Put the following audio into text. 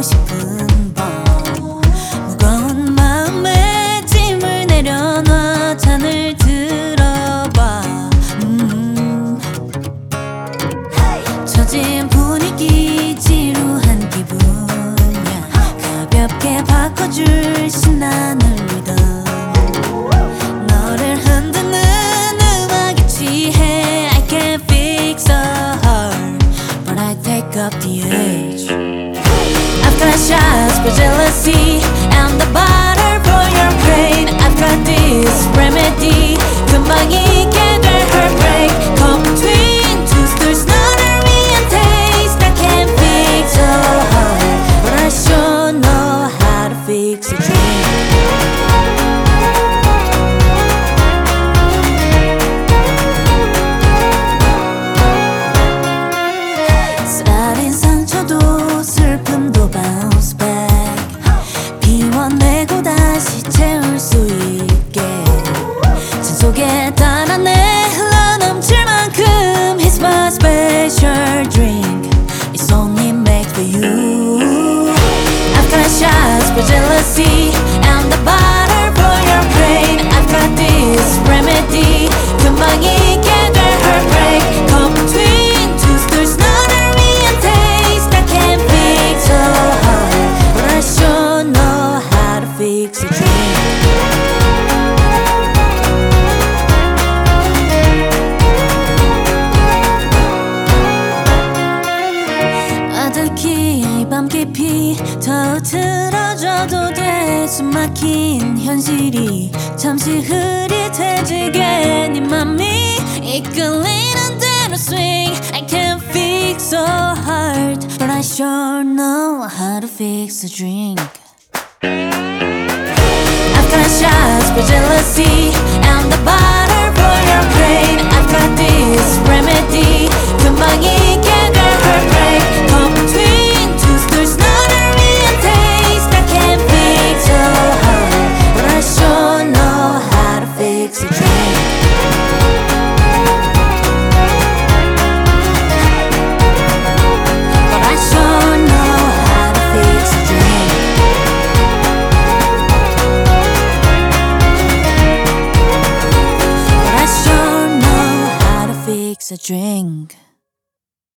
싶은 밤 무거운 마음에 짐을 내려놔 잔을 들어봐 처진 분위기 지루한 기분이야 가볍게 바꿔줄 신나는 리듬 너를 흔드는 음악에 취해 I can't fix a heart but I take up the edge I've got shots for jealousy and the butter for your pain I've got this remedy 금방 잊게 될 heartbreak Come between two stools 너를 위한 taste I can't fix a heart but I sure know how to fix a dream 쌓인 상처도 슬픔도 bounce back 비워내고 다시 채울 수 있게 잔 속에 달아내 흘러넘칠 만큼 It's my special drink It's only made for you I've got shots for jealousy and the butter for your pain I've got this remedy 금방 잊게 될 heartbreak Come between two stools 너를 위한 taste I can't fix a heart but I sure know how to fix a dream 아득히 밤 깊이 더 틀어져도 돼 숨막힌 현실이 잠시 흐릿해지게 네 맘이 이끌리는 대로 swing I can't fix a heart but I sure know how to fix a drink I've got shots for jealousy and the butter for your pain I've got this remedy 금방 잊게 될 heartbreak Come between two stools 너를 위한 taste I can't fix a heart but I sure know how to fix a dream But I sure know how to fix a dream But I sure know how to fix a drink